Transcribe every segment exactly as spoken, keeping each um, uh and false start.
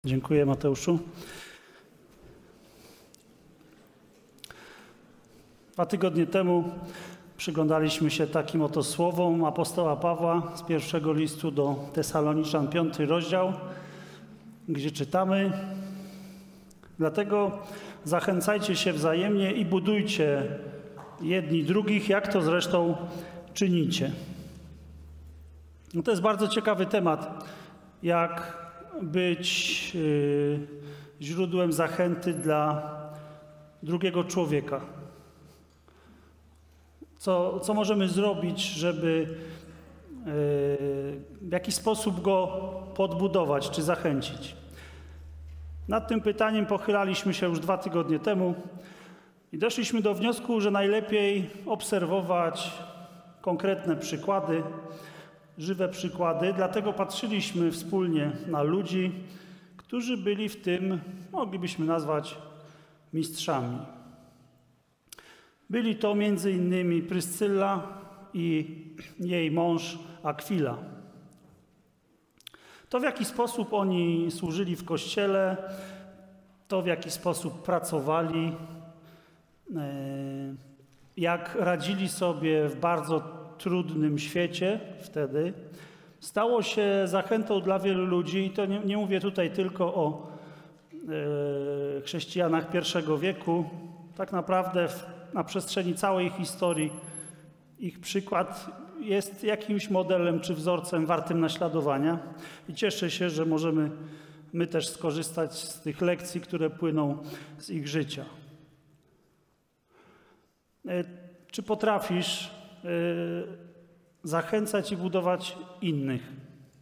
Dziękuję, Mateuszu. Dwa tygodnie temu przyglądaliśmy się takim oto słowom apostoła Pawła z pierwszego listu do Tesaloniczan, piąty rozdział, gdzie czytamy: dlatego zachęcajcie się wzajemnie i budujcie jedni drugich, jak to zresztą czynicie. No to jest bardzo ciekawy temat, jak być yy, źródłem zachęty dla drugiego człowieka. Co, co możemy zrobić, żeby yy, w jakiś sposób go podbudować czy zachęcić? Nad tym pytaniem pochylaliśmy się już dwa tygodnie temu i doszliśmy do wniosku, że najlepiej obserwować konkretne przykłady, żywe przykłady. Dlatego patrzyliśmy wspólnie na ludzi, którzy byli w tym, moglibyśmy nazwać, mistrzami. Byli to między innymi Pryscylla i jej mąż Akwila. To, w jaki sposób oni służyli w Kościele, to, w jaki sposób pracowali, jak radzili sobie w bardzo trudnym świecie wtedy, stało się zachętą dla wielu ludzi. I to nie, nie mówię tutaj tylko o e, chrześcijanach pierwszego wieku. Tak naprawdę w, na przestrzeni całej historii ich przykład jest jakimś modelem czy wzorcem wartym naśladowania. I cieszę się, że możemy my też skorzystać z tych lekcji, które płyną z ich życia. E, czy potrafisz zachęcać i budować innych?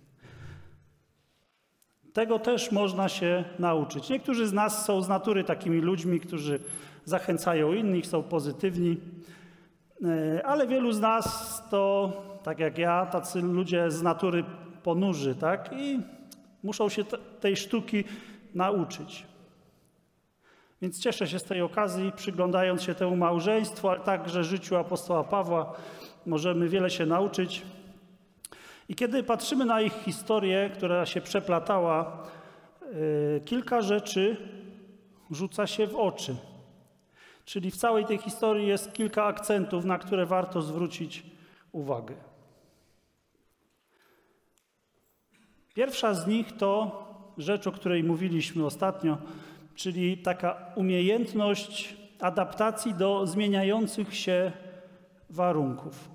Tego też można się nauczyć. Niektórzy z nas są z natury takimi ludźmi, którzy zachęcają innych, są pozytywni, ale wielu z nas to, tak jak ja, tacy ludzie z natury ponurzy, tak? I muszą się tej sztuki nauczyć. Więc cieszę się z tej okazji, przyglądając się temu małżeństwu, ale także życiu apostoła Pawła, możemy wiele się nauczyć. I kiedy patrzymy na ich historię, która się przeplatała, yy, kilka rzeczy rzuca się w oczy. Czyli w całej tej historii jest kilka akcentów, na które warto zwrócić uwagę. Pierwsza z nich to rzecz, o której mówiliśmy ostatnio, czyli taka umiejętność adaptacji do zmieniających się warunków.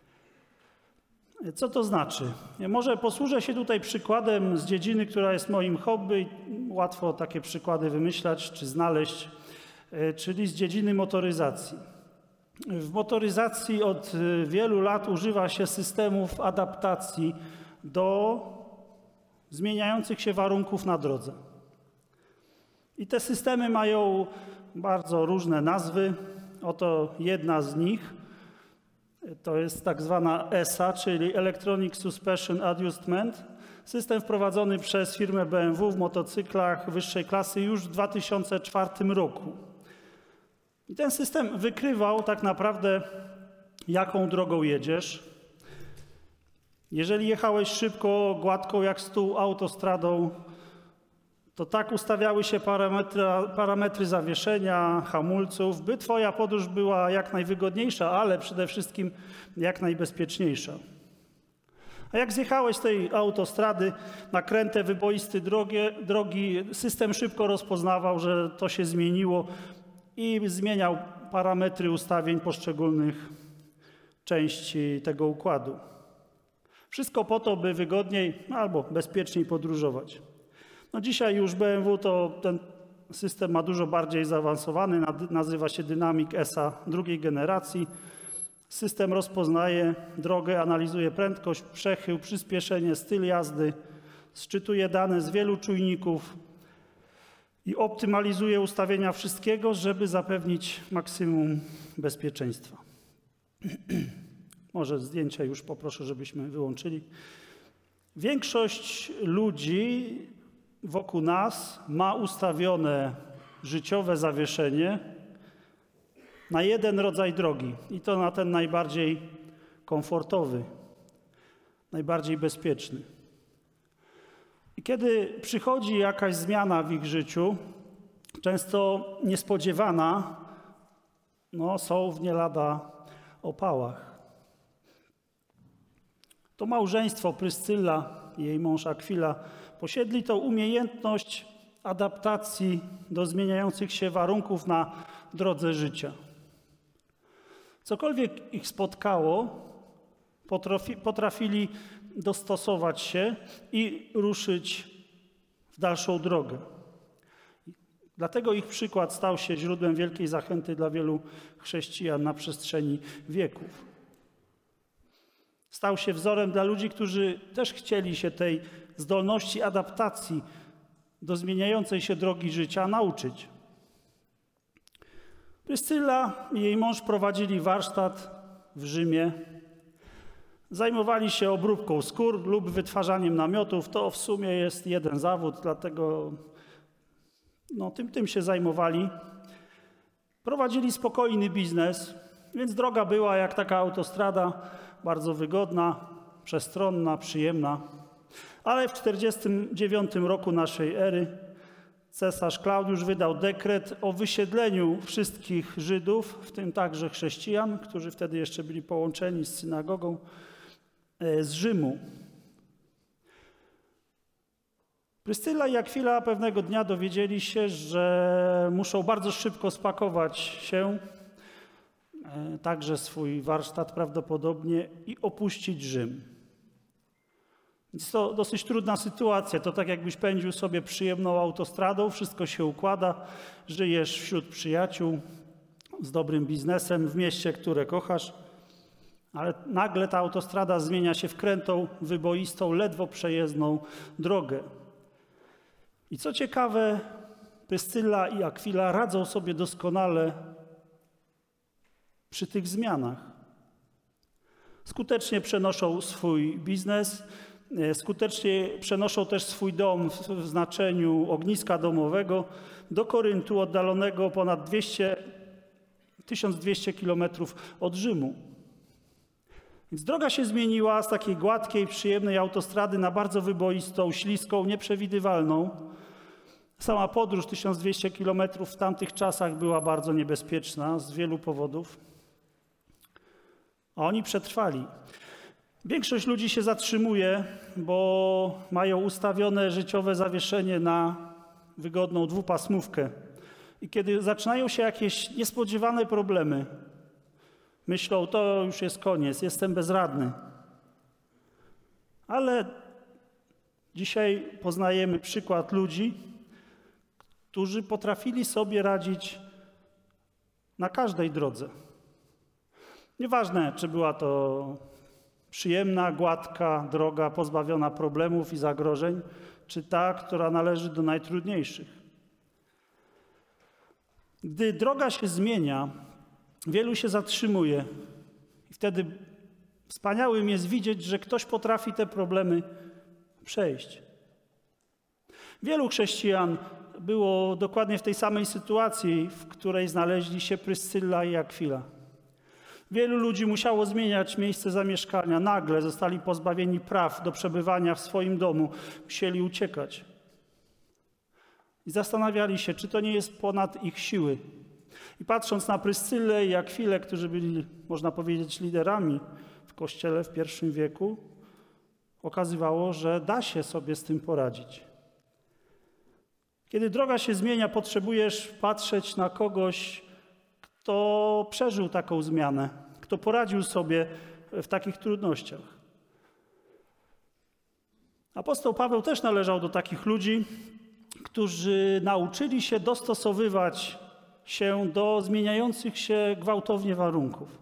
Co to znaczy? Może posłużę się tutaj przykładem z dziedziny, która jest moim hobby. Łatwo takie przykłady wymyślać czy znaleźć, czyli z dziedziny motoryzacji. W motoryzacji od wielu lat używa się systemów adaptacji do zmieniających się warunków na drodze. I te systemy mają bardzo różne nazwy. Oto jedna z nich. To jest tak zwana E S A, czyli Electronic Suspension Adjustment. System wprowadzony przez firmę B M W w motocyklach wyższej klasy już w dwa tysiące czwartym roku. I ten system wykrywał tak naprawdę, jaką drogą jedziesz. Jeżeli jechałeś szybko, gładką jak stół autostradą, to tak ustawiały się parametry, parametry zawieszenia, hamulców, by twoja podróż była jak najwygodniejsza, ale przede wszystkim jak najbezpieczniejsza. A jak zjechałeś z tej autostrady na kręte, wyboiste drogie, drogi, system szybko rozpoznawał, że to się zmieniło i zmieniał parametry ustawień poszczególnych części tego układu. Wszystko po to, by wygodniej albo bezpieczniej podróżować. No dzisiaj już B M W to ten system ma dużo bardziej zaawansowany, nazywa się Dynamic E S A drugiej generacji. System rozpoznaje drogę, analizuje prędkość, przechył, przyspieszenie, styl jazdy, sczytuje dane z wielu czujników i optymalizuje ustawienia wszystkiego, żeby zapewnić maksimum bezpieczeństwa. Może zdjęcia już poproszę, żebyśmy wyłączyli. Większość ludzi wokół nas ma ustawione życiowe zawieszenie na jeden rodzaj drogi i to na ten najbardziej komfortowy, najbardziej bezpieczny. I kiedy przychodzi jakaś zmiana w ich życiu, często niespodziewana, no, są w nie lada opałach. To małżeństwo Pryscylla i jej mąż Akwila posiedli tą umiejętność adaptacji do zmieniających się warunków na drodze życia. Cokolwiek ich spotkało, potrafi, potrafili dostosować się i ruszyć w dalszą drogę. Dlatego ich przykład stał się źródłem wielkiej zachęty dla wielu chrześcijan na przestrzeni wieków. Stał się wzorem dla ludzi, którzy też chcieli się tej zdolności adaptacji do zmieniającej się drogi życia nauczyć. Pryscylla i jej mąż prowadzili warsztat w Rzymie. Zajmowali się obróbką skór lub wytwarzaniem namiotów. To w sumie jest jeden zawód, dlatego no, tym, tym się zajmowali. Prowadzili spokojny biznes, więc droga była jak taka autostrada, bardzo wygodna, przestronna, przyjemna. Ale w czterdziestym dziewiątym roku naszej ery cesarz Klaudiusz wydał dekret o wysiedleniu wszystkich Żydów, w tym także chrześcijan, którzy wtedy jeszcze byli połączeni z synagogą, z Rzymu. Pryscylla i Akwila pewnego dnia dowiedzieli się, że muszą bardzo szybko spakować się, także swój warsztat prawdopodobnie, i opuścić Rzym. Jest to dosyć trudna sytuacja. To tak jakbyś pędził sobie przyjemną autostradą, wszystko się układa, żyjesz wśród przyjaciół, z dobrym biznesem, w mieście, które kochasz, ale nagle ta autostrada zmienia się w krętą, wyboistą, ledwo przejezdną drogę. I co ciekawe, Pryscylla i Akwila radzą sobie doskonale przy tych zmianach. Skutecznie przenoszą swój biznes, skutecznie przenoszą też swój dom w znaczeniu ogniska domowego do Koryntu, oddalonego ponad tysiąc dwieście kilometrów od Rzymu. Więc droga się zmieniła z takiej gładkiej, przyjemnej autostrady na bardzo wyboistą, śliską, nieprzewidywalną. Sama podróż tysiąc dwieście kilometrów w tamtych czasach była bardzo niebezpieczna z wielu powodów. A oni przetrwali. Większość ludzi się zatrzymuje, bo mają ustawione życiowe zawieszenie na wygodną dwupasmówkę. I kiedy zaczynają się jakieś niespodziewane problemy, myślą, to już jest koniec, jestem bezradny. Ale dzisiaj poznajemy przykład ludzi, którzy potrafili sobie radzić na każdej drodze. Nieważne, czy była to przyjemna, gładka droga, pozbawiona problemów i zagrożeń, czy ta, która należy do najtrudniejszych. Gdy droga się zmienia, wielu się zatrzymuje i wtedy wspaniałym jest widzieć, że ktoś potrafi te problemy przejść. Wielu chrześcijan było dokładnie w tej samej sytuacji, w której znaleźli się Pryscylla i Akwila. Wielu ludzi musiało zmieniać miejsce zamieszkania. Nagle zostali pozbawieni praw do przebywania w swoim domu. Musieli uciekać. I zastanawiali się, czy to nie jest ponad ich siły. I patrząc na Pryscyllę i Akwilę, którzy byli, można powiedzieć, liderami w Kościele w pierwszym wieku, okazywało, że da się sobie z tym poradzić. Kiedy droga się zmienia, potrzebujesz patrzeć na kogoś, kto przeżył taką zmianę, kto poradził sobie w takich trudnościach. Apostoł Paweł też należał do takich ludzi, którzy nauczyli się dostosowywać się do zmieniających się gwałtownie warunków.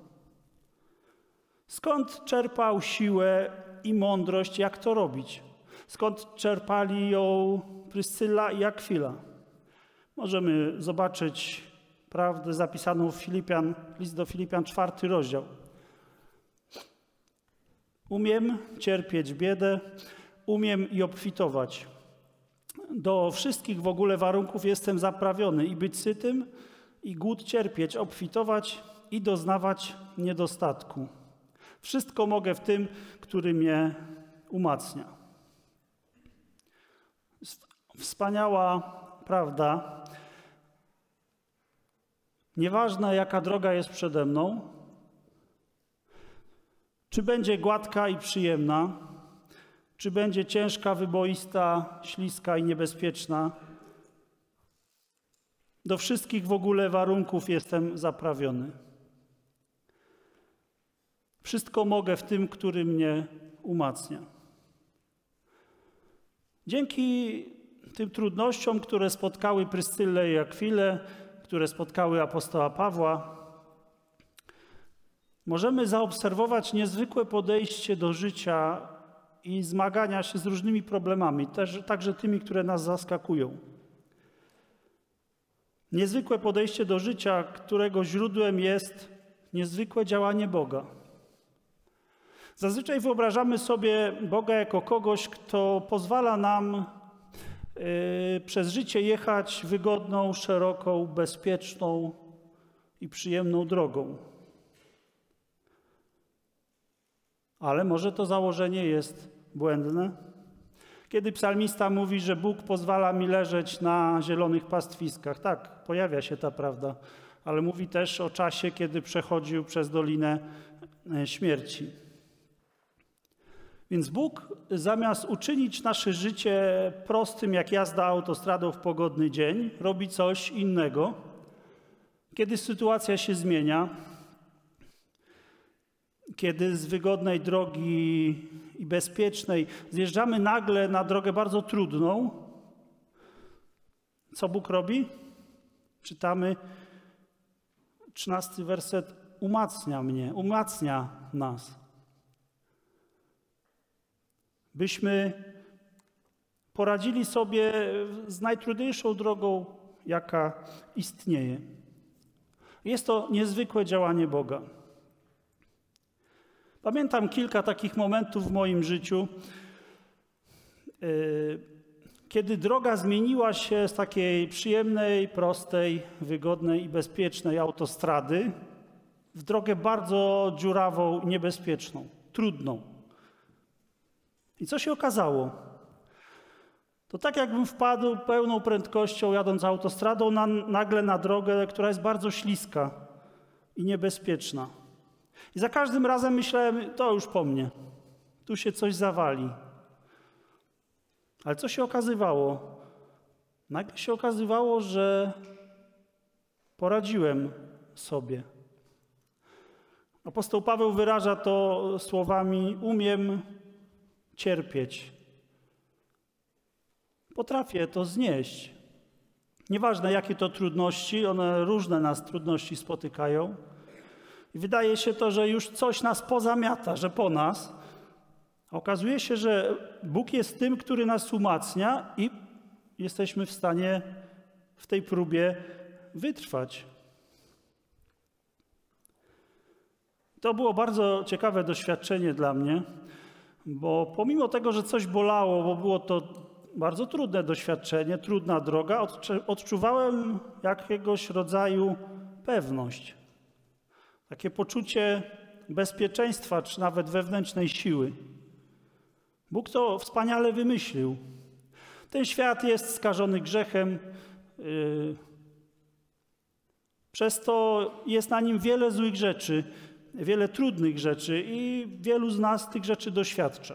Skąd czerpał siłę i mądrość, jak to robić? Skąd czerpali ją Pryscylla i Akwila? Możemy zobaczyć prawdę zapisaną w Filipian, list do Filipian, czwarty rozdział. Umiem cierpieć biedę, umiem i obfitować. Do wszystkich w ogóle warunków jestem zaprawiony i być sytym, i głód cierpieć, obfitować i doznawać niedostatku. Wszystko mogę w tym, który mnie umacnia. Wspaniała prawda. Nieważne, jaka droga jest przede mną, czy będzie gładka i przyjemna, czy będzie ciężka, wyboista, śliska i niebezpieczna, do wszystkich w ogóle warunków jestem zaprawiony. Wszystko mogę w tym, który mnie umacnia. Dzięki tym trudnościom, które spotkały Pryscyllę i Akwilę, które spotkały apostoła Pawła, możemy zaobserwować niezwykłe podejście do życia i zmagania się z różnymi problemami, też, także tymi, które nas zaskakują. Niezwykłe podejście do życia, którego źródłem jest niezwykłe działanie Boga. Zazwyczaj wyobrażamy sobie Boga jako kogoś, kto pozwala nam yy, przez życie jechać wygodną, szeroką, bezpieczną i przyjemną drogą. Ale może to założenie jest błędne? Kiedy psalmista mówi, że Bóg pozwala mi leżeć na zielonych pastwiskach, tak, pojawia się ta prawda, ale mówi też o czasie, kiedy przechodził przez dolinę śmierci. Więc Bóg zamiast uczynić nasze życie prostym jak jazda autostradą w pogodny dzień, robi coś innego. Kiedy sytuacja się zmienia, kiedy z wygodnej drogi i bezpiecznej zjeżdżamy nagle na drogę bardzo trudną, co Bóg robi? Czytamy trzynasty werset. Umacnia mnie, umacnia nas. Byśmy poradzili sobie z najtrudniejszą drogą, jaka istnieje. Jest to niezwykłe działanie Boga. Pamiętam kilka takich momentów w moim życiu, kiedy droga zmieniła się z takiej przyjemnej, prostej, wygodnej i bezpiecznej autostrady w drogę bardzo dziurawą i niebezpieczną, trudną. I co się okazało? To tak jakbym wpadł pełną prędkością, jadąc autostradą, na, nagle na drogę, która jest bardzo śliska i niebezpieczna. I za każdym razem myślałem, to już po mnie, tu się coś zawali. Ale co się okazywało? Nagle się okazywało, że poradziłem sobie. Apostoł Paweł wyraża to słowami: umiem cierpieć. Potrafię to znieść. Nieważne, jakie to trudności, one różne nas trudności spotykają. I wydaje się to, że już coś nas pozamiata, że po nas. A okazuje się, że Bóg jest tym, który nas umacnia i jesteśmy w stanie w tej próbie wytrwać. To było bardzo ciekawe doświadczenie dla mnie, bo pomimo tego, że coś bolało, bo było to bardzo trudne doświadczenie, trudna droga, odczuwałem jakiegoś rodzaju pewność. Takie poczucie bezpieczeństwa, czy nawet wewnętrznej siły. Bóg to wspaniale wymyślił. Ten świat jest skażony grzechem, yy, przez to jest na nim wiele złych rzeczy, wiele trudnych rzeczy i wielu z nas tych rzeczy doświadcza.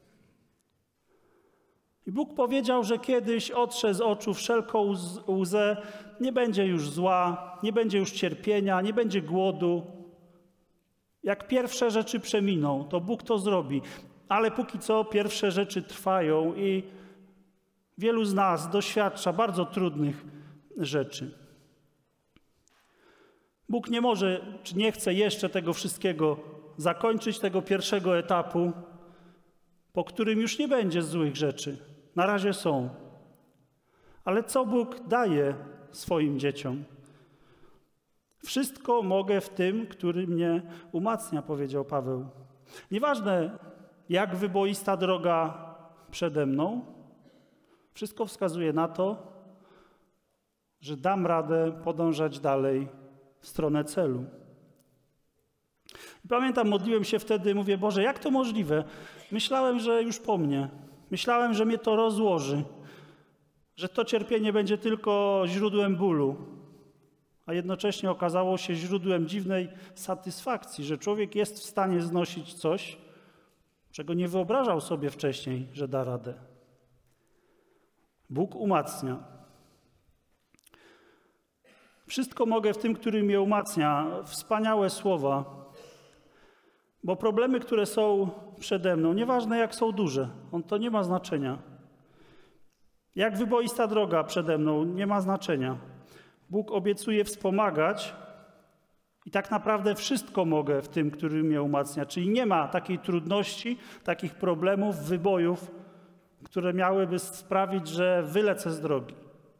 I Bóg powiedział, że kiedyś otrze z oczu wszelką łzę, nie będzie już zła, nie będzie już cierpienia, nie będzie głodu. Jak pierwsze rzeczy przeminą, to Bóg to zrobi. Ale póki co pierwsze rzeczy trwają i wielu z nas doświadcza bardzo trudnych rzeczy. Bóg nie może, czy nie chce jeszcze tego wszystkiego zakończyć, tego pierwszego etapu, po którym już nie będzie złych rzeczy. Na razie są. Ale co Bóg daje swoim dzieciom? Wszystko mogę w tym, który mnie umacnia, powiedział Paweł. Nieważne, jak wyboista droga przede mną, wszystko wskazuje na to, że dam radę podążać dalej w stronę celu. I pamiętam, modliłem się wtedy, mówię: Boże, jak to możliwe? Myślałem, że już po mnie. Myślałem, że mnie to rozłoży. że to cierpienie będzie tylko źródłem bólu, a jednocześnie okazało się źródłem dziwnej satysfakcji, że człowiek jest w stanie znosić coś, czego nie wyobrażał sobie wcześniej, że da radę. Bóg umacnia. Wszystko mogę w tym, który mnie umacnia. Wspaniałe słowa. Bo problemy, które są przede mną, nieważne jak są duże, on to nie ma znaczenia. Jak wyboista droga przede mną, nie ma znaczenia. Bóg obiecuje wspomagać i tak naprawdę wszystko mogę w tym, który mnie umacnia. Czyli nie ma takiej trudności, takich problemów, wybojów, które miałyby sprawić, że wylecę z drogi.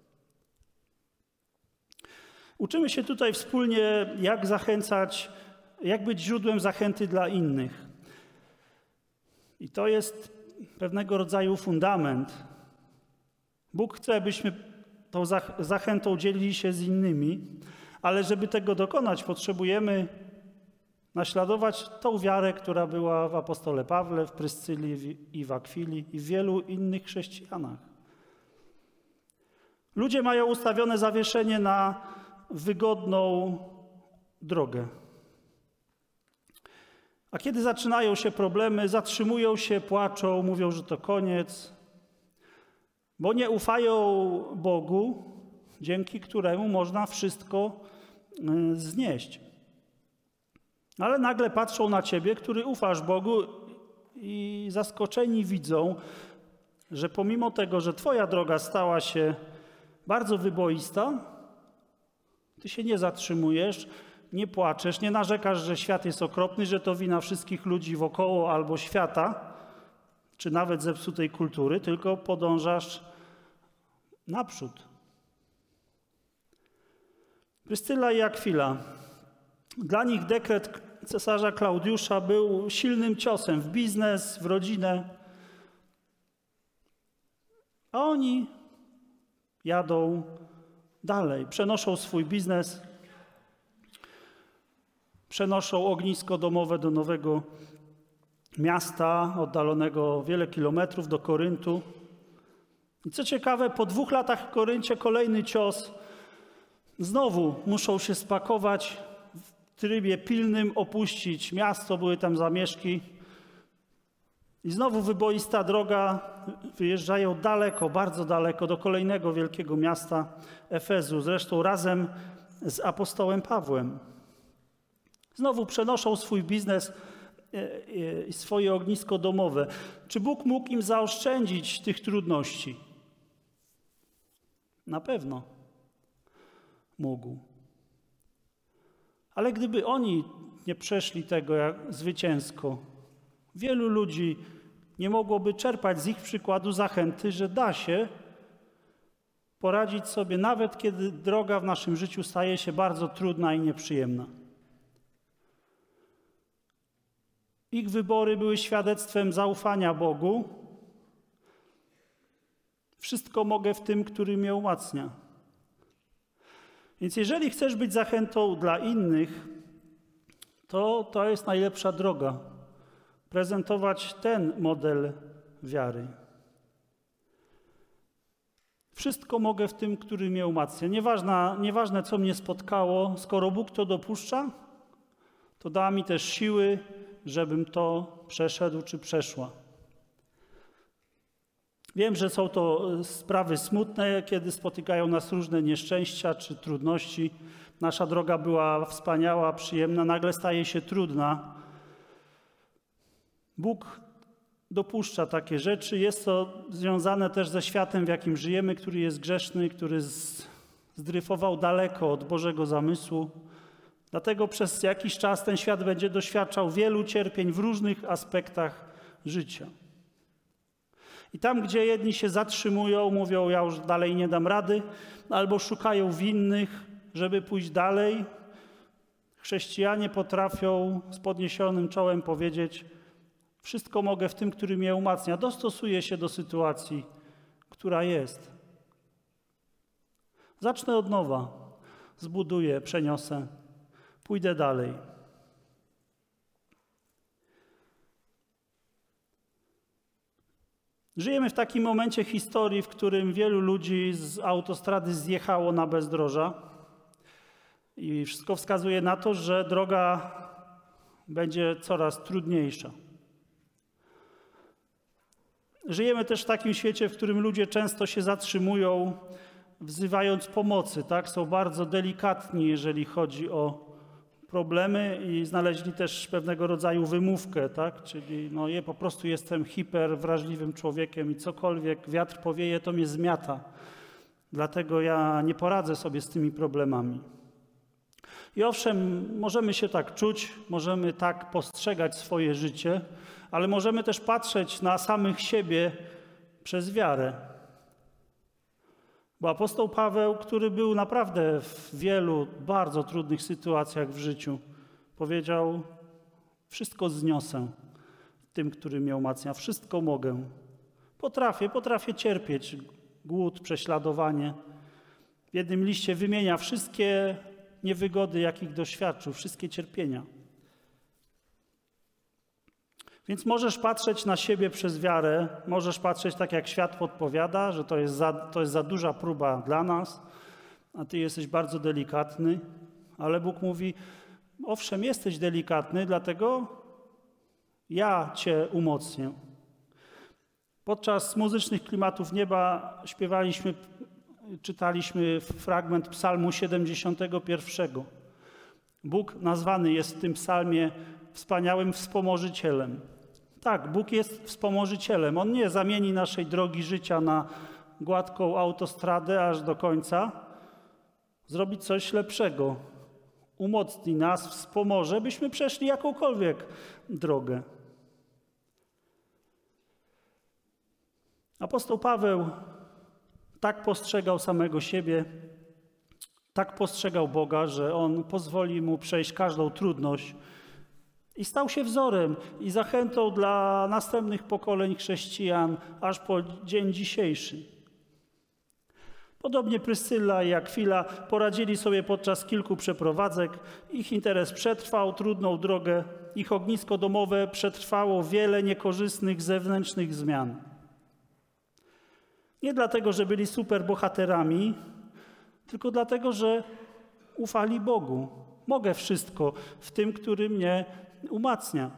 Uczymy się tutaj wspólnie, jak zachęcać, jak być źródłem zachęty dla innych. I to jest pewnego rodzaju fundament. Bóg chce, abyśmy tą zachętą dzielili się z innymi, ale żeby tego dokonać, potrzebujemy naśladować tą wiarę, która była w apostole Pawle, w Pryscylii i w Akwili i w wielu innych chrześcijanach. Ludzie mają ustawione zawieszenie na wygodną drogę. A kiedy zaczynają się problemy, zatrzymują się, płaczą, mówią, że to koniec, bo nie ufają Bogu, dzięki któremu można wszystko znieść. Ale nagle patrzą na ciebie, który ufasz Bogu i zaskoczeni widzą, że pomimo tego, że twoja droga stała się bardzo wyboista, ty się nie zatrzymujesz, nie płaczesz, nie narzekasz, że świat jest okropny, że to wina wszystkich ludzi wokoło albo świata, czy nawet zepsutej kultury, tylko podążasz naprzód. Pryscyla i Akwila. Dla nich dekret cesarza Klaudiusza był silnym ciosem w biznes, w rodzinę. A oni jadą dalej, przenoszą swój biznes, przenoszą ognisko domowe do nowego miasta, oddalonego wiele kilometrów, do Koryntu. I co ciekawe, po dwóch latach w Koryncie kolejny cios. Znowu muszą się spakować w trybie pilnym, opuścić miasto, były tam zamieszki. I znowu wyboista droga, wyjeżdżają daleko, bardzo daleko, do kolejnego wielkiego miasta Efezu, zresztą razem z apostołem Pawłem. Znowu przenoszą swój biznes i swoje ognisko domowe. Czy Bóg mógł im zaoszczędzić tych trudności? Na pewno mógł. Ale gdyby oni nie przeszli tego jak zwycięsko, wielu ludzi nie mogłoby czerpać z ich przykładu zachęty, że da się poradzić sobie, nawet kiedy droga w naszym życiu staje się bardzo trudna i nieprzyjemna. Ich wybory były świadectwem zaufania Bogu. Wszystko mogę w tym, który mnie umacnia. Więc jeżeli chcesz być zachętą dla innych, to to jest najlepsza droga. Prezentować ten model wiary. Wszystko mogę w tym, który mnie umacnia. Nieważne, nieważne, co mnie spotkało, skoro Bóg to dopuszcza, to da mi też siły, żebym to przeszedł czy przeszła. Wiem, że są to sprawy smutne, kiedy spotykają nas różne nieszczęścia czy trudności. Nasza droga była wspaniała, przyjemna, nagle staje się trudna. Bóg dopuszcza takie rzeczy. Jest to związane też ze światem, w jakim żyjemy, który jest grzeszny, który zdryfował daleko od Bożego zamysłu. Dlatego przez jakiś czas ten świat będzie doświadczał wielu cierpień w różnych aspektach życia. I tam, gdzie jedni się zatrzymują, mówią, ja już dalej nie dam rady, albo szukają winnych, żeby pójść dalej, chrześcijanie potrafią z podniesionym czołem powiedzieć, wszystko mogę w tym, który mnie umacnia. Dostosuję się do sytuacji, która jest. Zacznę od nowa, zbuduję, przeniosę, pójdę dalej. Żyjemy w takim momencie historii, w którym wielu ludzi z autostrady zjechało na bezdroża i wszystko wskazuje na to, że droga będzie coraz trudniejsza. Żyjemy też w takim świecie, w którym ludzie często się zatrzymują, wzywając pomocy, tak? Są bardzo delikatni, jeżeli chodzi o problemy i znaleźli też pewnego rodzaju wymówkę, tak? Czyli no, ja po prostu jestem hiperwrażliwym człowiekiem i cokolwiek wiatr powieje, to mnie zmiata. Dlatego ja nie poradzę sobie z tymi problemami. I owszem, możemy się tak czuć, możemy tak postrzegać swoje życie, ale możemy też patrzeć na samych siebie przez wiarę. Bo apostoł Paweł, który był naprawdę w wielu bardzo trudnych sytuacjach w życiu, powiedział: wszystko zniosę tym, który mnie umacnia, wszystko mogę. Potrafię, potrafię cierpieć głód, prześladowanie. W jednym liście wymienia wszystkie niewygody, jakich doświadczył, wszystkie cierpienia. Więc możesz patrzeć na siebie przez wiarę, możesz patrzeć tak, jak świat podpowiada, że to jest za, to jest za duża próba dla nas, a ty jesteś bardzo delikatny, ale Bóg mówi: owszem, jesteś delikatny, dlatego ja cię umocnię. Podczas muzycznych klimatów nieba śpiewaliśmy, czytaliśmy fragment psalmu siedemdziesiątego pierwszego. Bóg nazwany jest w tym psalmie wspaniałym wspomożycielem. Tak, Bóg jest wspomożycielem. On nie zamieni naszej drogi życia na gładką autostradę aż do końca. Zrobi coś lepszego. Umocni nas, wspomoże, byśmy przeszli jakąkolwiek drogę. Apostoł Paweł tak postrzegał samego siebie, tak postrzegał Boga, że On pozwoli mu przejść każdą trudność i stał się wzorem i zachętą dla następnych pokoleń chrześcijan aż po dzień dzisiejszy. Podobnie Pryscylla i Akwila poradzili sobie podczas kilku przeprowadzek. Ich interes przetrwał trudną drogę. Ich ognisko domowe przetrwało wiele niekorzystnych zewnętrznych zmian. Nie dlatego, że byli superbohaterami, tylko dlatego, że ufali Bogu. Mogę wszystko w tym, który mnie umacnia.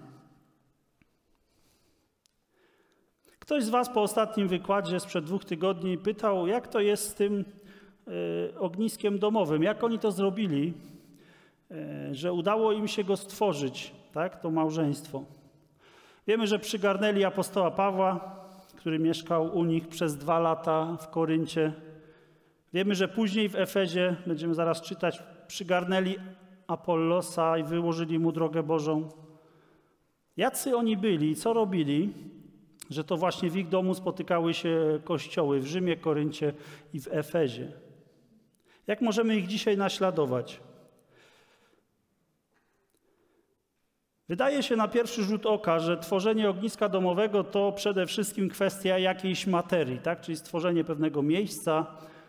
Ktoś z was po ostatnim wykładzie sprzed dwóch tygodni pytał, jak to jest z tym y, ogniskiem domowym, jak oni to zrobili, y, że udało im się go stworzyć, tak, to małżeństwo. Wiemy, że przygarnęli apostoła Pawła, który mieszkał u nich przez dwa lata w Koryncie. Wiemy, że później w Efezie, będziemy zaraz czytać, przygarnęli Apollosa i wyłożyli mu drogę Bożą. Jacy oni byli, co robili, że to właśnie w ich domu spotykały się kościoły w Rzymie, Koryncie i w Efezie. Jak możemy ich dzisiaj naśladować? Wydaje się na pierwszy rzut oka, że tworzenie ogniska domowego to przede wszystkim kwestia jakiejś materii, tak? Czyli stworzenie pewnego miejsca.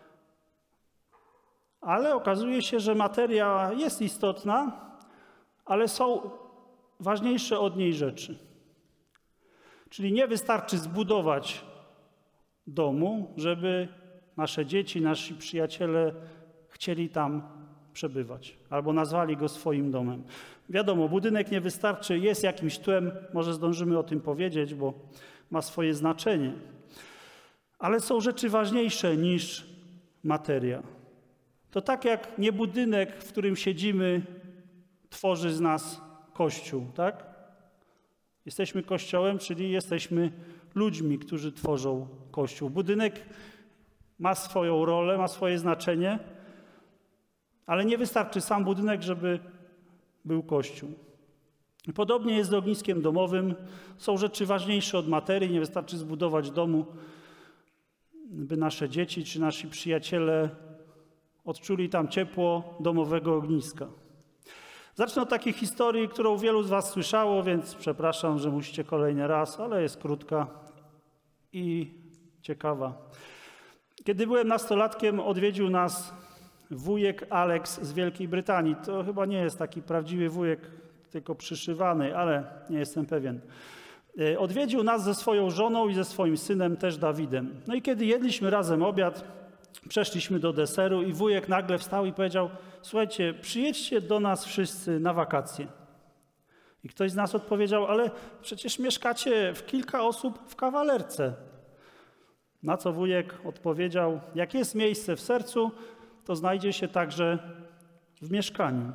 Ale okazuje się, że materia jest istotna, ale są ważniejsze od niej rzeczy. Czyli nie wystarczy zbudować domu, żeby nasze dzieci, nasi przyjaciele chcieli tam przebywać albo nazwali go swoim domem. Wiadomo, budynek nie wystarczy, jest jakimś tłem, może zdążymy o tym powiedzieć, bo ma swoje znaczenie. Ale są rzeczy ważniejsze niż materia. To tak jak nie budynek, w którym siedzimy, tworzy z nas Kościół, tak? Jesteśmy Kościołem, czyli jesteśmy ludźmi, którzy tworzą Kościół. Budynek ma swoją rolę, ma swoje znaczenie, ale nie wystarczy sam budynek, żeby był Kościół. I podobnie jest z ogniskiem domowym. Są rzeczy ważniejsze od materii. Nie wystarczy zbudować domu, by nasze dzieci czy nasi przyjaciele odczuli tam ciepło domowego ogniska. Zacznę od takiej historii, którą wielu z was słyszało, więc przepraszam, że musicie kolejny raz, ale jest krótka i ciekawa. Kiedy byłem nastolatkiem, odwiedził nas wujek Alex z Wielkiej Brytanii. To chyba nie jest taki prawdziwy wujek, tylko przyszywany, ale nie jestem pewien. Odwiedził nas ze swoją żoną i ze swoim synem, też Dawidem. No i kiedy jedliśmy razem obiad, przeszliśmy do deseru i wujek nagle wstał i powiedział: słuchajcie, przyjedźcie do nas wszyscy na wakacje. I ktoś z nas odpowiedział: ale przecież mieszkacie w kilka osób w kawalerce. Na co wujek odpowiedział: jak jest miejsce w sercu, to znajdzie się także w mieszkaniu.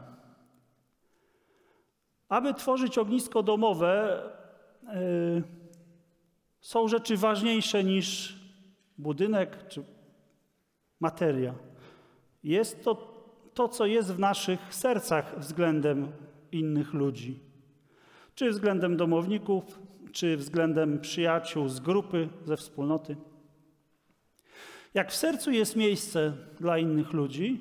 Aby tworzyć ognisko domowe, yy, są rzeczy ważniejsze niż budynek czy materia. Jest to to, co jest w naszych sercach względem innych ludzi. Czy względem domowników, czy względem przyjaciół z grupy, ze wspólnoty. Jak w sercu jest miejsce dla innych ludzi,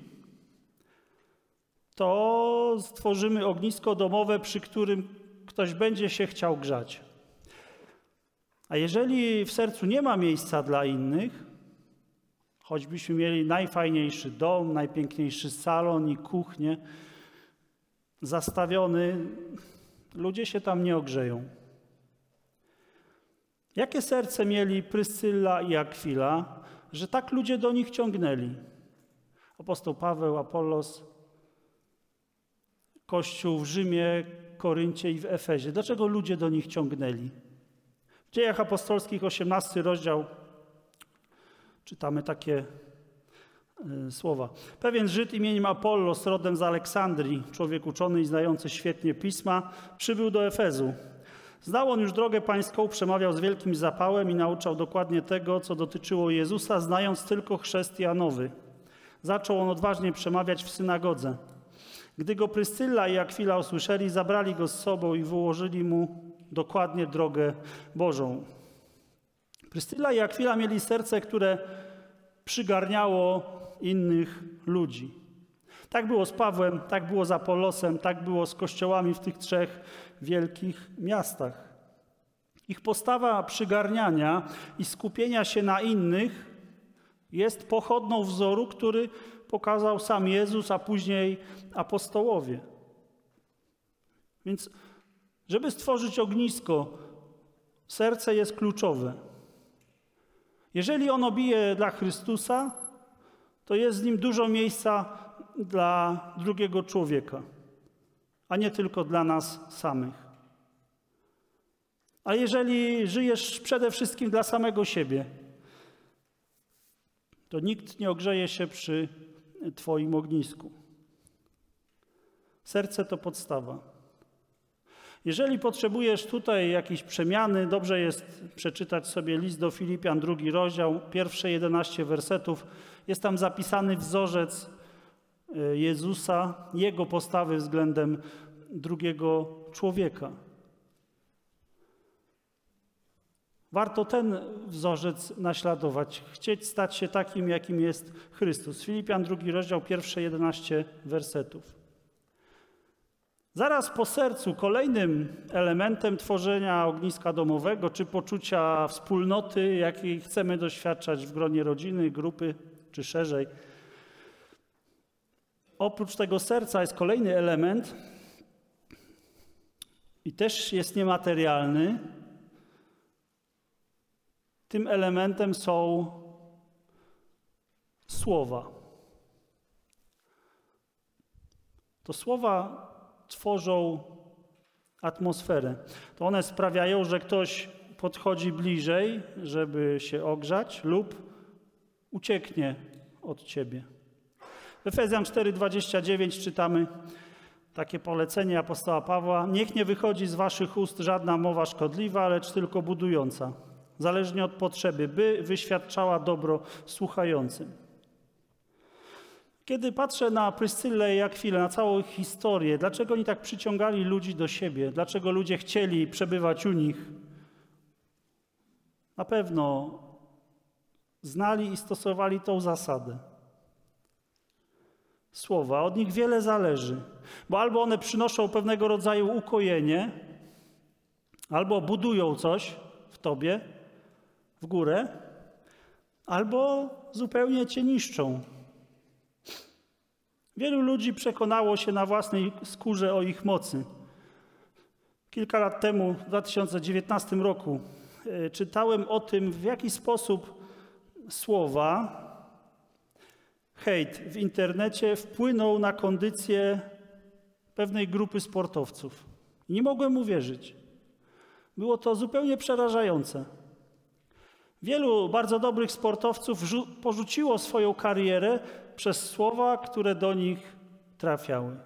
to stworzymy ognisko domowe, przy którym ktoś będzie się chciał grzać. A jeżeli w sercu nie ma miejsca dla innych, choćbyśmy mieli najfajniejszy dom, najpiękniejszy salon i kuchnię zastawiony, ludzie się tam nie ogrzeją. Jakie serce mieli Pryscylla i Akwila, że tak ludzie do nich ciągnęli? Apostoł Paweł, Apollos, Kościół w Rzymie, Koryncie i w Efezie. Dlaczego ludzie do nich ciągnęli? W Dziejach Apostolskich, osiemnasty rozdział, czytamy takie y, słowa. Pewien Żyd imieniem Apollos, rodem z Aleksandrii, człowiek uczony i znający świetnie pisma, przybył do Efezu. Znał on już drogę pańską, przemawiał z wielkim zapałem i nauczał dokładnie tego, co dotyczyło Jezusa, znając tylko chrzest Janowy. Zaczął on odważnie przemawiać w synagodze. Gdy go Pryscylla i Akwila usłyszeli, zabrali go z sobą i wyłożyli mu dokładnie drogę Bożą. Pryscylla i Akwila mieli serce, które przygarniało innych ludzi. Tak było z Pawłem, tak było z Apollosem, tak było z kościołami w tych trzech wielkich miastach. Ich postawa przygarniania i skupienia się na innych jest pochodną wzoru, który pokazał sam Jezus, a później apostołowie. Więc, żeby stworzyć ognisko, serce jest kluczowe. Jeżeli ono bije dla Chrystusa, to jest w nim dużo miejsca dla drugiego człowieka, a nie tylko dla nas samych. A jeżeli żyjesz przede wszystkim dla samego siebie, to nikt nie ogrzeje się przy twoim ognisku. Serce to podstawa. Jeżeli potrzebujesz tutaj jakiejś przemiany, dobrze jest przeczytać sobie list do Filipian, drugi rozdział, pierwsze jedenaście wersetów. Jest tam zapisany wzorzec Jezusa, Jego postawy względem drugiego człowieka. Warto ten wzorzec naśladować, chcieć stać się takim, jakim jest Chrystus. Filipian, drugi rozdział, pierwsze jedenaście wersetów. Zaraz po sercu kolejnym elementem tworzenia ogniska domowego czy poczucia wspólnoty, jakiej chcemy doświadczać w gronie rodziny, grupy czy szerzej. Oprócz tego serca jest kolejny element i też jest niematerialny. Tym elementem są słowa. To słowa tworzą atmosferę. To one sprawiają, że ktoś podchodzi bliżej, żeby się ogrzać lub ucieknie od ciebie. W Efezjan cztery, dwadzieścia dziewięć czytamy takie polecenie apostoła Pawła. Niech nie wychodzi z waszych ust żadna mowa szkodliwa, lecz tylko budująca, zależnie od potrzeby, by wyświadczała dobro słuchającym. Kiedy patrzę na Pryscyllę i Akwilę, na całą ich historię, dlaczego oni tak przyciągali ludzi do siebie, dlaczego ludzie chcieli przebywać u nich, na pewno znali i stosowali tą zasadę. Słowa, od nich wiele zależy, bo albo one przynoszą pewnego rodzaju ukojenie, albo budują coś w tobie, w górę, albo zupełnie cię niszczą. Wielu ludzi przekonało się na własnej skórze o ich mocy. Kilka lat temu, w dwa tysiące dziewiętnastym roku, czytałem o tym, w jaki sposób słowa, hejt w internecie wpłynął na kondycję pewnej grupy sportowców. Nie mogłem uwierzyć. Było to zupełnie przerażające. Wielu bardzo dobrych sportowców porzuciło swoją karierę przez słowa, które do nich trafiały.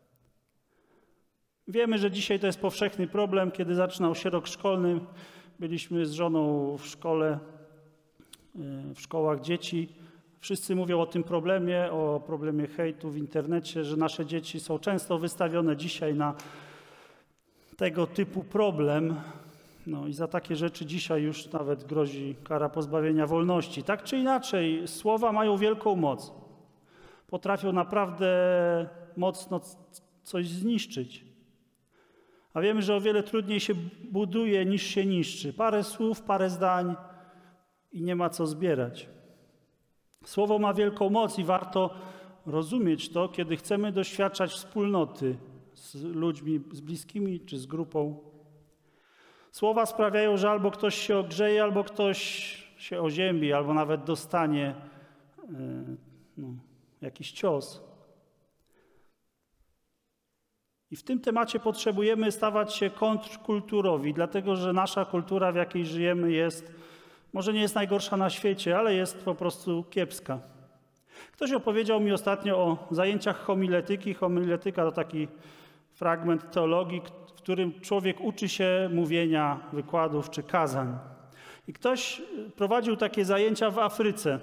Wiemy, że dzisiaj to jest powszechny problem. Kiedy zaczynał się rok szkolny, byliśmy z żoną w szkole, w szkołach dzieci. Wszyscy mówią o tym problemie, o problemie hejtu w internecie, że nasze dzieci są często wystawione dzisiaj na tego typu problem. No i za takie rzeczy dzisiaj już nawet grozi kara pozbawienia wolności. Tak czy inaczej, słowa mają wielką moc. Potrafią naprawdę mocno coś zniszczyć. A wiemy, że o wiele trudniej się buduje niż się niszczy. Parę słów, parę zdań i nie ma co zbierać. Słowo ma wielką moc i warto rozumieć to, kiedy chcemy doświadczać wspólnoty z ludźmi, z bliskimi czy z grupą. Słowa sprawiają, że albo ktoś się ogrzeje, albo ktoś się oziębi, albo nawet dostanie yy, no, jakiś cios. I w tym temacie potrzebujemy stawać się kontrkulturowi, dlatego że nasza kultura, w jakiej żyjemy, jest, może nie jest najgorsza na świecie, ale jest po prostu kiepska. Ktoś opowiedział mi ostatnio o zajęciach homiletyki. Homiletyka to taki fragment teologii, w którym człowiek uczy się mówienia, wykładów czy kazań. I ktoś prowadził takie zajęcia w Afryce.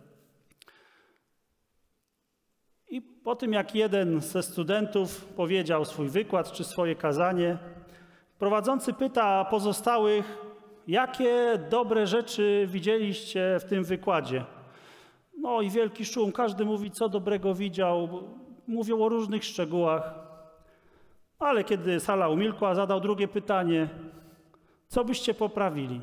I po tym, jak jeden ze studentów powiedział swój wykład czy swoje kazanie, prowadzący pyta pozostałych, jakie dobre rzeczy widzieliście w tym wykładzie. No i wielki szum, każdy mówi, co dobrego widział, mówią o różnych szczegółach. Ale kiedy sala umilkła, zadał drugie pytanie, co byście poprawili?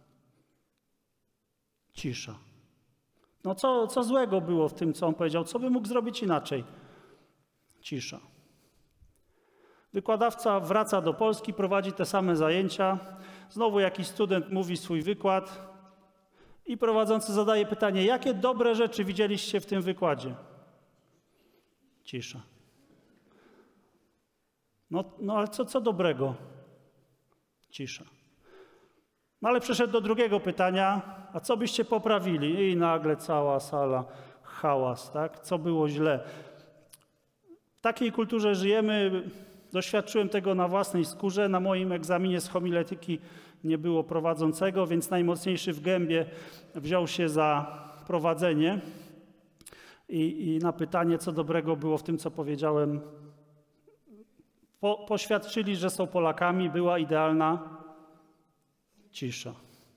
Cisza. No co, co złego było w tym, co on powiedział? Co by mógł zrobić inaczej? Cisza. Wykładowca wraca do Polski, prowadzi te same zajęcia. Znowu jakiś student mówi swój wykład i prowadzący zadaje pytanie, jakie dobre rzeczy widzieliście w tym wykładzie? Cisza. No, no ale co, co dobrego? Cisza. No ale przeszedł do drugiego pytania, a co byście poprawili? I nagle cała sala, hałas, tak? Co było źle? W takiej kulturze żyjemy, doświadczyłem tego na własnej skórze. Na moim egzaminie z homiletyki nie było prowadzącego, więc najmocniejszy w gębie wziął się za prowadzenie. I, i na pytanie, co dobrego było w tym, co powiedziałem, po, poświadczyli, że są Polakami, była idealna cisza.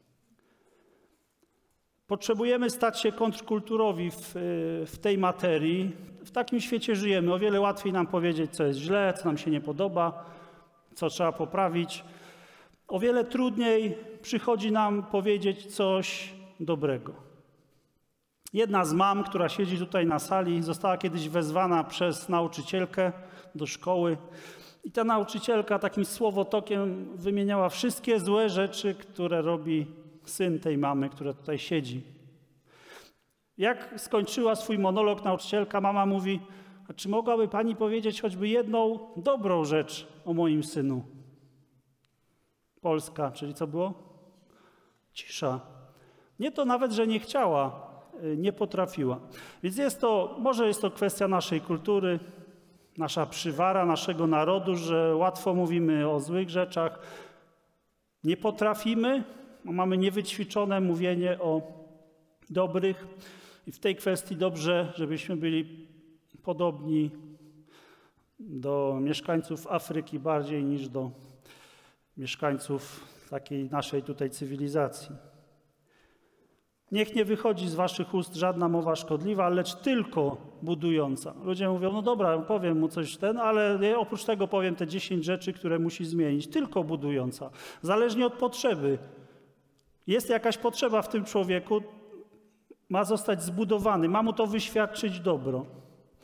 Potrzebujemy stać się kontrkulturowi w, w tej materii. W takim świecie żyjemy. O wiele łatwiej nam powiedzieć, co jest źle, co nam się nie podoba, co trzeba poprawić. O wiele trudniej przychodzi nam powiedzieć coś dobrego. Jedna z mam, która siedzi tutaj na sali, została kiedyś wezwana przez nauczycielkę do szkoły. I ta nauczycielka takim słowotokiem wymieniała wszystkie złe rzeczy, które robi syn tej mamy, która tutaj siedzi. Jak skończyła swój monolog nauczycielka, mama mówi, a czy mogłaby pani powiedzieć choćby jedną dobrą rzecz o moim synu? Polska, czyli co było? Cisza. Nie to nawet, że nie chciała, nie potrafiła. Więc jest to, może jest to kwestia naszej kultury, nasza przywara, naszego narodu, że łatwo mówimy o złych rzeczach. Nie potrafimy, mamy niewyćwiczone mówienie o dobrych. I w tej kwestii dobrze, żebyśmy byli podobni do mieszkańców Afryki bardziej niż do mieszkańców takiej naszej tutaj cywilizacji. Niech nie wychodzi z waszych ust żadna mowa szkodliwa, lecz tylko budująca. Ludzie mówią, no dobra, powiem mu coś ten, ale oprócz tego powiem te dziesięć rzeczy, które musi zmienić. Tylko budująca. Zależnie od potrzeby. Jest jakaś potrzeba w tym człowieku, ma zostać zbudowany, ma mu to wyświadczyć dobro.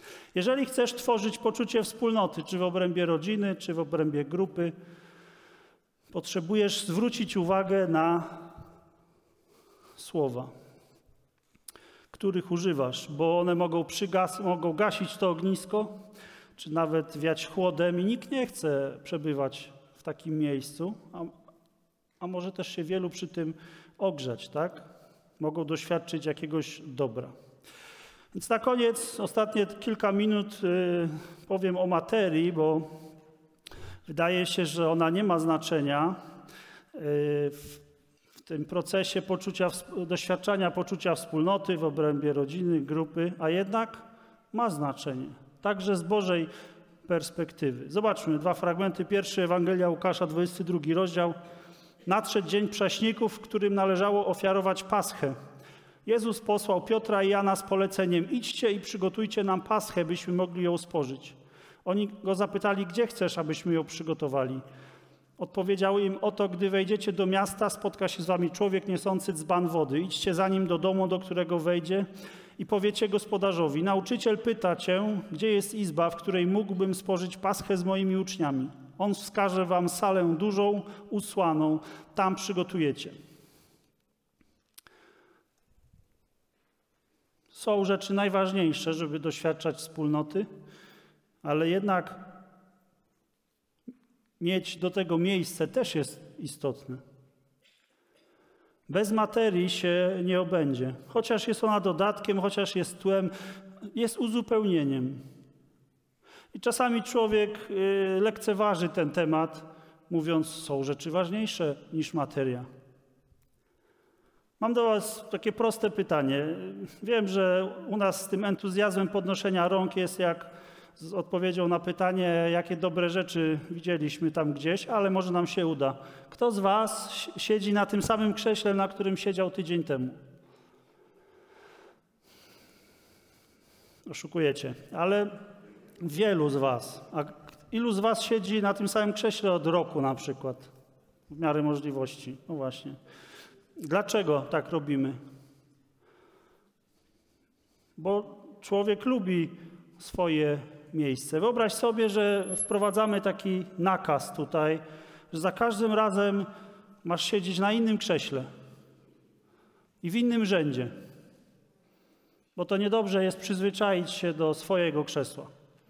Jeżeli chcesz tworzyć poczucie wspólnoty, czy w obrębie rodziny, czy w obrębie grupy, potrzebujesz zwrócić uwagę na słowa, których używasz, bo one mogą, przygas- mogą gasić to ognisko, czy nawet wiać chłodem i nikt nie chce przebywać w takim miejscu, a, a może też się wielu przy tym ogrzać, tak? Mogą doświadczyć jakiegoś dobra. Więc na koniec, ostatnie kilka minut yy, powiem o materii, bo wydaje się, że ona nie ma znaczenia yy, w, w tym procesie poczucia, doświadczania poczucia wspólnoty w obrębie rodziny, grupy, a jednak ma znaczenie, także z Bożej perspektywy. Zobaczmy dwa fragmenty. Pierwszy, Ewangelia Łukasza, dwudziesty drugi rozdział. Nadszedł dzień prześników, w którym należało ofiarować Paschę. Jezus posłał Piotra i Jana z poleceniem: idźcie i przygotujcie nam Paschę, byśmy mogli ją spożyć. Oni go zapytali: gdzie chcesz, abyśmy ją przygotowali? Odpowiedział im: oto, gdy wejdziecie do miasta, spotka się z wami człowiek niosący dzban wody. Idźcie za nim do domu, do którego wejdzie, i powiecie gospodarzowi: nauczyciel pyta cię, gdzie jest izba, w której mógłbym spożyć Paschę z moimi uczniami. On wskaże wam salę dużą, usłaną, tam przygotujecie. Są rzeczy najważniejsze, żeby doświadczać wspólnoty, ale jednak mieć do tego miejsce też jest istotne. Bez materii się nie obędzie. Chociaż jest ona dodatkiem, chociaż jest tłem, jest uzupełnieniem. I czasami człowiek lekceważy ten temat, mówiąc: są rzeczy ważniejsze niż materia. Mam do was takie proste pytanie. Wiem, że u nas z tym entuzjazmem podnoszenia rąk jest jak z odpowiedzią na pytanie, jakie dobre rzeczy widzieliśmy tam gdzieś, ale może nam się uda. Kto z was siedzi na tym samym krześle, na którym siedział tydzień temu? Oszukujecie, ale wielu z was. A ilu z was siedzi na tym samym krześle od roku na przykład? W miarę możliwości. No właśnie. Dlaczego tak robimy? Bo człowiek lubi swoje miejsce. Wyobraź sobie, że wprowadzamy taki nakaz tutaj, że za każdym razem masz siedzieć na innym krześle i w innym rzędzie. Bo to niedobrze jest przyzwyczaić się do swojego krzesła.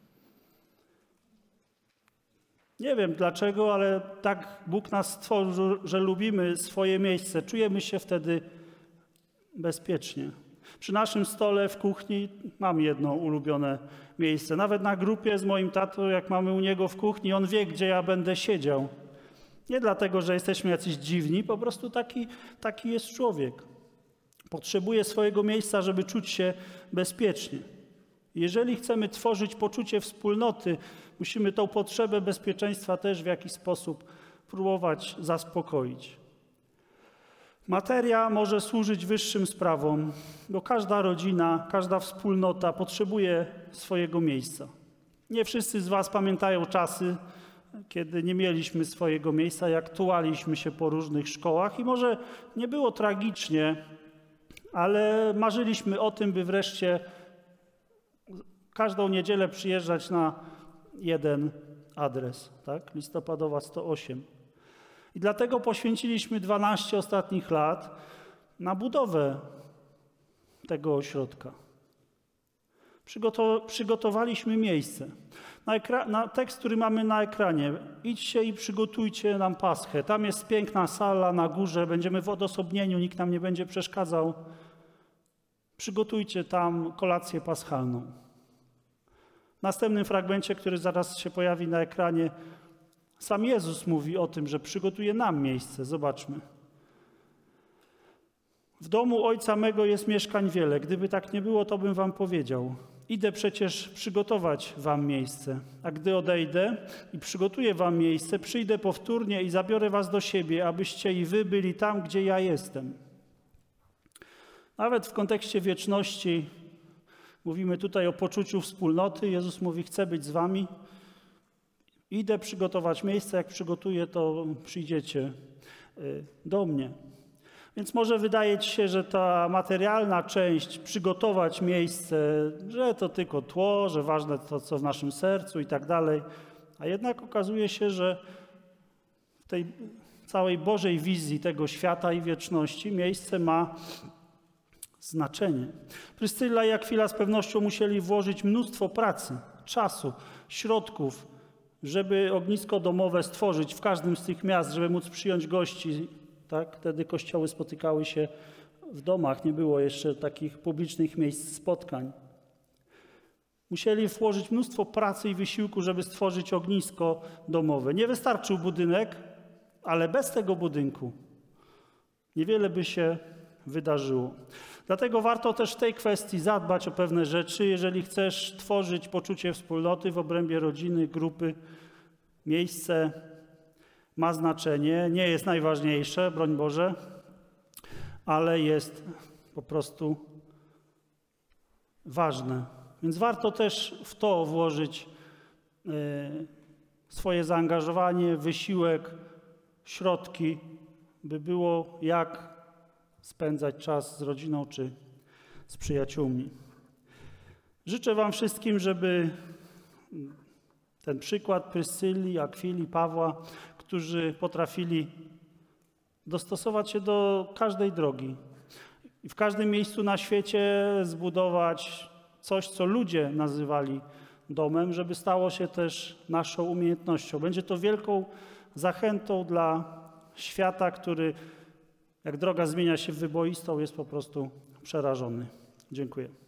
Nie wiem dlaczego, ale tak Bóg nas stworzył, że lubimy swoje miejsce. Czujemy się wtedy bezpiecznie. Przy naszym stole w kuchni mam jedno ulubione miejsce. Nawet na grupie z moim tatą, jak mamy u niego w kuchni, on wie, gdzie ja będę siedział. Nie dlatego, że jesteśmy jacyś dziwni, po prostu taki, taki jest człowiek. Potrzebuje swojego miejsca, żeby czuć się bezpiecznie. Jeżeli chcemy tworzyć poczucie wspólnoty, musimy tą potrzebę bezpieczeństwa też w jakiś sposób próbować zaspokoić. Materia może służyć wyższym sprawom, bo każda rodzina, każda wspólnota potrzebuje swojego miejsca. Nie wszyscy z was pamiętają czasy, kiedy nie mieliśmy swojego miejsca, jak tułaliśmy się po różnych szkołach i może nie było tragicznie, ale marzyliśmy o tym, by wreszcie każdą niedzielę przyjeżdżać na jeden adres, tak? Listopadowa sto osiem. I dlatego poświęciliśmy dwanaście ostatnich lat na budowę tego ośrodka. Przygotow- przygotowaliśmy miejsce. Na, ekra- na tekst, który mamy na ekranie: idźcie i przygotujcie nam Paschę. Tam jest piękna sala na górze, będziemy w odosobnieniu, nikt nam nie będzie przeszkadzał. Przygotujcie tam kolację paschalną. W następnym fragmencie, który zaraz się pojawi na ekranie, sam Jezus mówi o tym, że przygotuje nam miejsce. Zobaczmy. W domu Ojca mego jest mieszkań wiele. Gdyby tak nie było, to bym wam powiedział. Idę przecież przygotować wam miejsce. A gdy odejdę i przygotuję wam miejsce, przyjdę powtórnie i zabiorę was do siebie, abyście i wy byli tam, gdzie ja jestem. Nawet w kontekście wieczności mówimy tutaj o poczuciu wspólnoty. Jezus mówi: chcę być z wami. Idę przygotować miejsce, jak przygotuję, to przyjdziecie do mnie. Więc może wydaje ci się, że ta materialna część, przygotować miejsce, że to tylko tło, że ważne to, co w naszym sercu i tak dalej. A jednak okazuje się, że w tej całej Bożej wizji tego świata i wieczności miejsce ma znaczenie. Pryscylla i Akwila z pewnością musieli włożyć mnóstwo pracy, czasu, środków, żeby ognisko domowe stworzyć w każdym z tych miast, żeby móc przyjąć gości. Tak? Wtedy kościoły spotykały się w domach, nie było jeszcze takich publicznych miejsc spotkań. Musieli włożyć mnóstwo pracy i wysiłku, żeby stworzyć ognisko domowe. Nie wystarczył budynek, ale bez tego budynku niewiele by się wydarzyło. Dlatego warto też w tej kwestii zadbać o pewne rzeczy. Jeżeli chcesz tworzyć poczucie wspólnoty w obrębie rodziny, grupy, miejsce ma znaczenie. Nie jest najważniejsze, broń Boże, ale jest po prostu ważne. Więc warto też w to włożyć swoje zaangażowanie, wysiłek, środki, by było jak spędzać czas z rodziną czy z przyjaciółmi. Życzę wam wszystkim, żeby ten przykład Pryscylli, Akwili, Pawła, którzy potrafili dostosować się do każdej drogi i w każdym miejscu na świecie zbudować coś, co ludzie nazywali domem, żeby stało się też naszą umiejętnością. Będzie to wielką zachętą dla świata, który, jak droga zmienia się w wyboistą, jest po prostu przerażony. Dziękuję.